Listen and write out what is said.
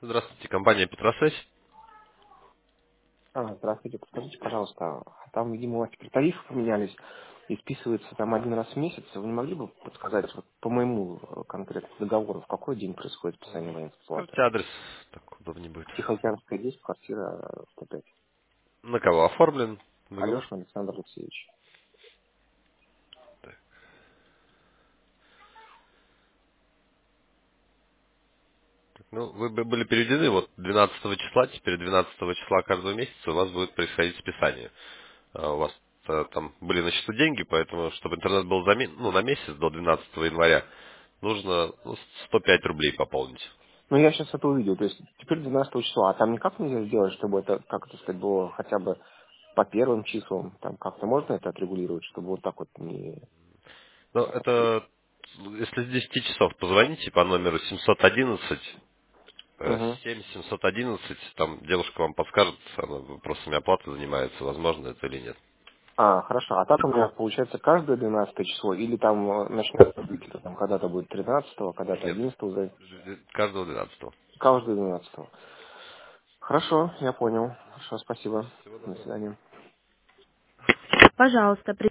Здравствуйте, компания Петросвязь. Здравствуйте, подскажите, пожалуйста, там, видимо, у вас теперь тарифы поменялись и списывается там один раз в месяц. Вы не могли бы подсказать вот, по моему конкретному договору, в какой день происходит списание военной платы? Скажите адрес, так удобнее будет. Тихоокеанская 10, квартира 105. На кого оформлен договор? Алешин Александр Алексеевич. Так. Ну, вы были переведены вот 12 числа, теперь 12 числа каждого месяца у вас будет происходить списание. У вас там были на счету деньги, поэтому, чтобы интернет был на месяц до 12 января, нужно 105 рублей пополнить. Ну, я сейчас это увидел, то есть теперь 12 числа, а там никак нельзя сделать, чтобы это, как это сказать, было хотя бы по первым числам, там как-то можно это отрегулировать, чтобы вот так вот не... Но это, если с 10 часов позвоните по номеру 711, Угу. 7711, там девушка вам подскажет, она вопросами оплаты занимается, возможно это или нет. Хорошо. А так у меня получается каждое 12 число или там начнется быть, там когда-то будет 13-го, когда-то Нет, 11-го, каждого 12. каждое 12-го. Хорошо, я понял. Хорошо, спасибо. Всего До доброго. свидания. Пожалуйста,